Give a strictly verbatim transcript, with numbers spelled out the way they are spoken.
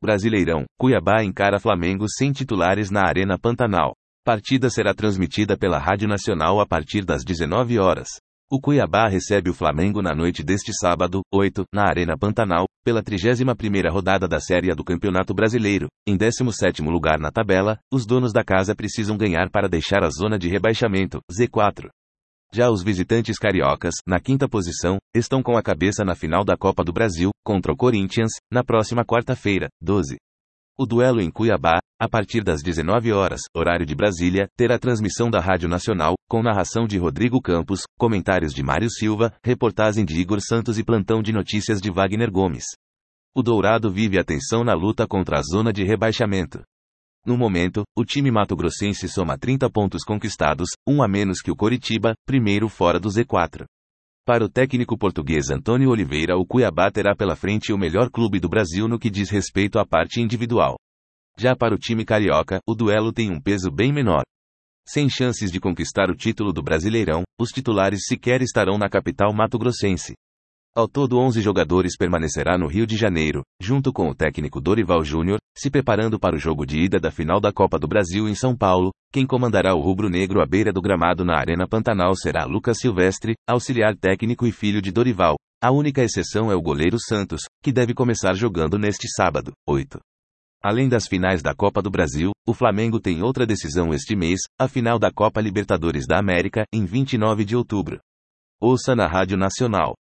Brasileirão, Cuiabá encara Flamengo sem titulares na Arena Pantanal. Partida será transmitida pela Rádio Nacional a partir das dezenove horas. O Cuiabá recebe o Flamengo na noite deste sábado, oito, na Arena Pantanal, pela trigésima primeira rodada da Série A do Campeonato Brasileiro. Em décimo sétimo lugar na tabela, os donos da casa precisam ganhar para deixar a zona de rebaixamento, Z quatro. Já os visitantes cariocas, na quinta posição, estão com a cabeça na final da Copa do Brasil, contra o Corinthians, na próxima quarta-feira, doze. O duelo em Cuiabá, a partir das dezenove horas, horário de Brasília, terá transmissão da Rádio Nacional, com narração de Rodrigo Campos, comentários de Mário Silva, reportagem de Igor Santos e plantão de notícias de Wagner Gomes. O Dourado vive a tensão na luta contra a zona de rebaixamento. No momento, o time mato-grossense soma trinta pontos conquistados, um a menos que o Coritiba, primeiro fora do Z quatro. Para o técnico português Antônio Oliveira, o Cuiabá terá pela frente o melhor clube do Brasil no que diz respeito à parte individual. Já para o time carioca, o duelo tem um peso bem menor. Sem chances de conquistar o título do Brasileirão, os titulares sequer estarão na capital mato-grossense. Ao todo onze jogadores permanecerá no Rio de Janeiro, junto com o técnico Dorival Júnior, se preparando para o jogo de ida da final da Copa do Brasil em São Paulo. Quem comandará o rubro-negro à beira do gramado na Arena Pantanal será Lucas Silvestre, auxiliar técnico e filho de Dorival. A única exceção é o goleiro Santos, que deve começar jogando neste sábado, oito. Além das finais da Copa do Brasil, o Flamengo tem outra decisão este mês, a final da Copa Libertadores da América, em vinte e nove de outubro. Ouça na Rádio Nacional.